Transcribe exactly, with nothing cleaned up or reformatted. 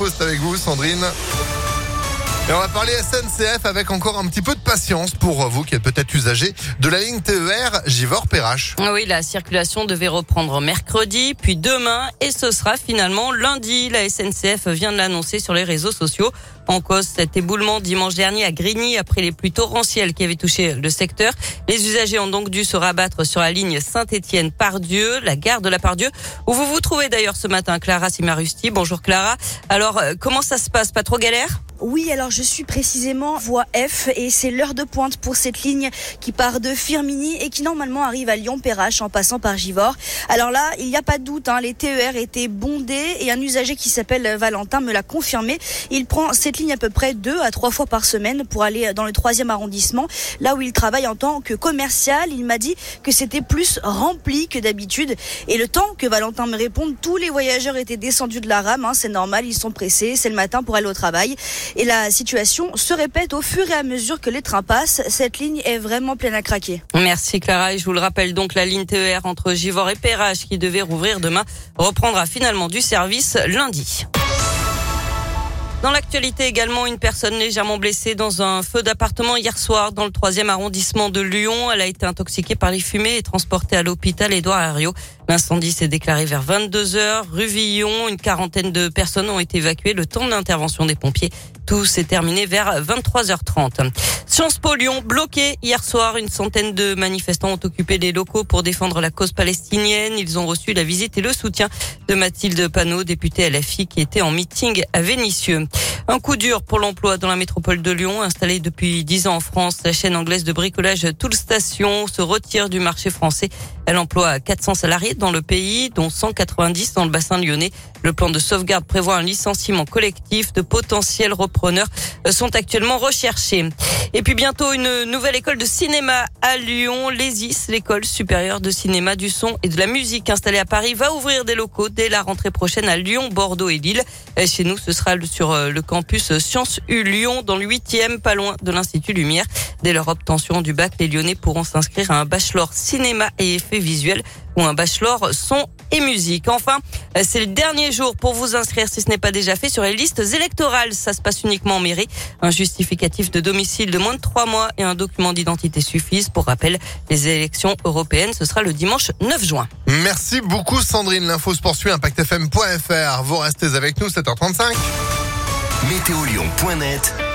l'info, c'est avec vous, Sandrine. Et on va parler S N C F avec encore un petit peu de patience pour vous qui êtes peut-être usagers de la ligne T E R Givors-Perrache. Oui, la circulation devait reprendre mercredi, puis demain, et ce sera finalement lundi. La S N C F vient de l'annoncer sur les réseaux sociaux. En cause, cet éboulement dimanche dernier à Grigny après les pluies torrentielles qui avaient touché le secteur. Les usagers ont donc dû se rabattre sur la ligne Saint-Étienne-Pardieu, la gare de la Pardieu, où vous vous trouvez d'ailleurs ce matin, Clara Simarusti. Bonjour Clara. Alors, comment ça se passe? Pas trop galère? Oui, alors je suis précisément voie F et c'est l'heure de pointe pour cette ligne qui part de Firminy et qui normalement arrive à Lyon-Perrache en passant par Givors. Alors là, il n'y a pas de doute, hein, les T E R étaient bondés et un usager qui s'appelle Valentin me l'a confirmé. Il prend cette ligne à peu près deux à trois fois par semaine pour aller dans le troisième arrondissement, là où il travaille en tant que commercial. Il m'a dit que c'était plus rempli que d'habitude et le temps que Valentin me réponde, tous les voyageurs étaient descendus de la rame, hein, c'est normal, ils sont pressés, c'est le matin pour aller au travail. Et la situation se répète au fur et à mesure que les trains passent. Cette ligne est vraiment pleine à craquer. Merci Clara. Et je vous le rappelle donc, la ligne T E R entre Givors et Perrache qui devait rouvrir demain reprendra finalement du service lundi. Dans l'actualité également, une personne légèrement blessée dans un feu d'appartement hier soir dans le troisième arrondissement de Lyon. Elle a été intoxiquée par les fumées et transportée à l'hôpital Édouard Herriot. L'incendie s'est déclaré vers vingt-deux heures, rue Villon. Une quarantaine de personnes ont été évacuées le temps de l'intervention des pompiers. Tout s'est terminé vers vingt-trois heures trente. Sciences Po Lyon bloqué hier soir. Une centaine de manifestants ont occupé les locaux pour défendre la cause palestinienne. Ils ont reçu la visite et le soutien de Mathilde Panot, députée L F I, qui était en meeting à Vénissieux. Un coup dur pour l'emploi dans la métropole de Lyon. Installée depuis dix ans en France, la chaîne anglaise de bricolage Toolstation se retire du marché français. Elle emploie quatre cents salariés dans le pays, dont cent quatre-vingt-dix dans le bassin lyonnais. Le plan de sauvegarde prévoit un licenciement collectif. De potentiels repreneurs sont actuellement recherchés. Et puis bientôt une nouvelle école de cinéma à Lyon. L'E S I S, l'école supérieure de cinéma, du son et de la musique installée à Paris, va ouvrir des locaux dès la rentrée prochaine à Lyon, Bordeaux et Lille. Chez nous, ce sera sur le campus Sciences U Lyon, dans le huitième, pas loin de l'Institut Lumière. Dès leur obtention du bac, les Lyonnais pourront s'inscrire à un bachelor cinéma et effets visuels ou un bachelor son et musique. Enfin, c'est le dernier jour pour vous inscrire, si ce n'est pas déjà fait, sur les listes électorales. Ça se passe uniquement en mairie. Un justificatif de domicile de moins de trois mois et un document d'identité suffisent. Pour rappel, les élections européennes, ce sera le dimanche neuf juin. Merci beaucoup Sandrine. L'info se poursuit, impact f m point f r. Vous restez avec nous, sept heures trente-cinq. météo lyon point net